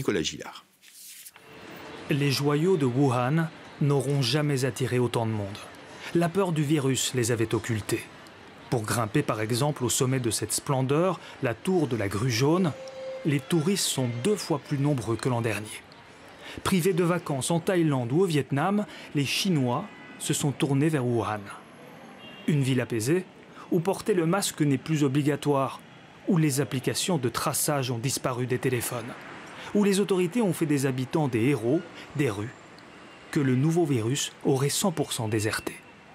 Nicolas Gillard. Les joyaux de Wuhan n'auront jamais attiré autant de monde. La peur du virus les avait occultés. Pour grimper par exemple au sommet de cette splendeur, la tour de la Grue Jaune, les touristes sont 2 fois plus nombreux que l'an dernier. Privés de vacances en Thaïlande ou au Vietnam, les Chinois se sont tournés vers Wuhan. Une ville apaisée, où porter le masque n'est plus obligatoire, où les applications de traçage ont disparu des téléphones, où les autorités ont fait des habitants des héros des rues, que le nouveau virus aurait 100% déserté.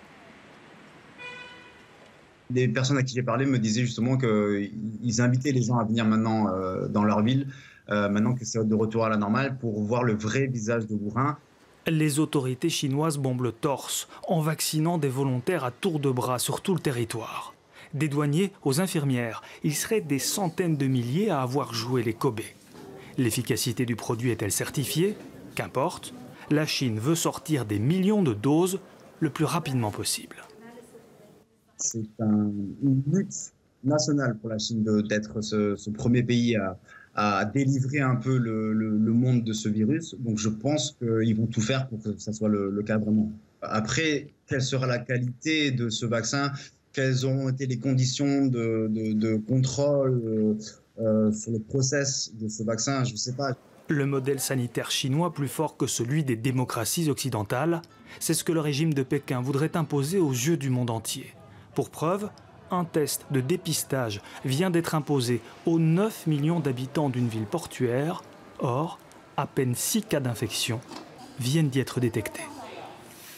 Des personnes à qui j'ai parlé me disaient justement qu'ils invitaient les gens à venir maintenant dans leur ville, maintenant que c'est de retour à la normale, pour voir le vrai visage de Wuhan. Les autorités chinoises bombent le torse en vaccinant des volontaires à tour de bras sur tout le territoire. Des douaniers aux infirmières, il serait des centaines de milliers à avoir joué les Kobe. L'efficacité du produit est-elle certifiée? Qu'importe, la Chine veut sortir des millions de doses le plus rapidement possible. C'est une lutte nationale pour la Chine d'être ce premier pays à délivrer un peu le monde de ce virus. Donc je pense qu'ils vont tout faire pour que ça soit le cas vraiment. Après, quelle sera la qualité de ce vaccin? Quelles ont été les conditions de contrôle sur le process de ce vaccin? Je ne sais pas. Le modèle sanitaire chinois plus fort que celui des démocraties occidentales, c'est ce que le régime de Pékin voudrait imposer aux yeux du monde entier. Pour preuve, un test de dépistage vient d'être imposé aux 9 millions d'habitants d'une ville portuaire. Or, à peine 6 cas d'infection viennent d'y être détectés.